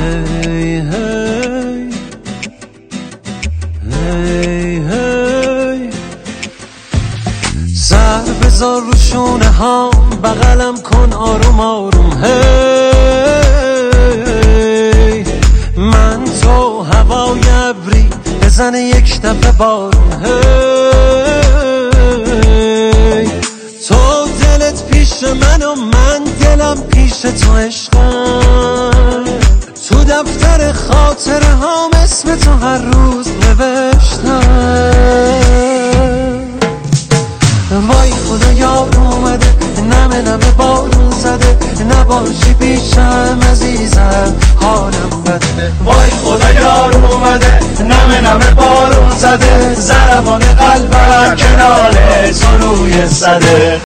هی هی هی هی سر بذار رو شونه ها بغلم کن آروم آروم هی من تو هوای ابری بزنه یک دفعه بارون هی تو دلت پیش من و من دلم پیش تو عشقم تو دفتر خاطره هام اسم تو هر روز نوشتم وای خدا یار اومده نمه نمه بارون زده نباشی پیشم عزیزم حالم بده وای خدا یار اومده نمه نمه بارون زده ضربان قلبم کنار تو روی صده